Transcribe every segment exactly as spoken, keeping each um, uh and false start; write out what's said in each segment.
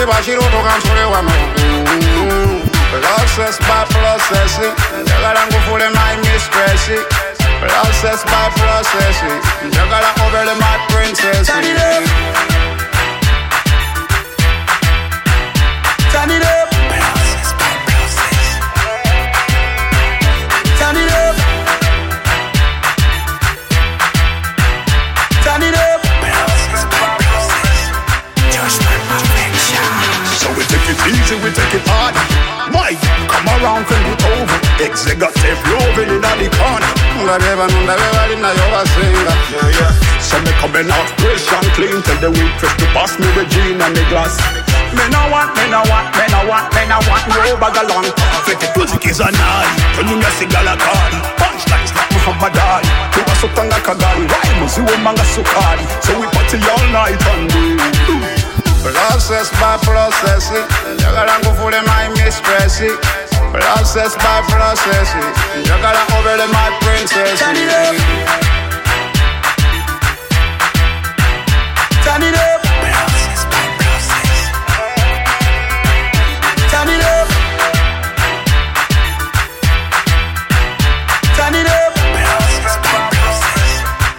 bachiruto kansule wano Process by processing Njagala ngufule my mistress Process by processing Njagala ovele my princess Turn it up Turn it up Process by process Turn it up Turn it up Process by process Just my perfection So we take it easy, we take it hard Mike, come around, think it over Executive loving in the corner Undabeba, nundabeba, lina yoga singa Yeah, yeah So me coming out fresh and clean Tell the weak fresh to pass me the gin and the glass Me no want, me no want, me no want, me no want no bag along Fake it music is a night Turn you a cigala card Punchlines like Muhammad Ali Tuwa sutanga kagari Rhyme usiwe manga sukari So we party all night and day Process by processing Njagala ngufule my mistress Process by processing Njagala ovele my princess Turn it up Turn it up Process by process Turn it up Turn it up Process by process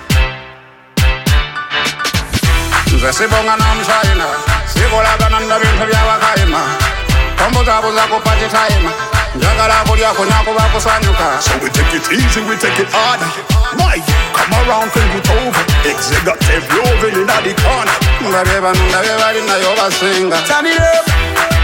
Nze sibonga namshayina Sikolagana ndabintu byawakaima Kombuzabuza kupati time Njagala kulya kunyako bakusanyuka So we take it easy, we take it hard Mike, come around, think it over Executive loving in the corner Ndabeba, ndabeba, lina yoga singa Turn it up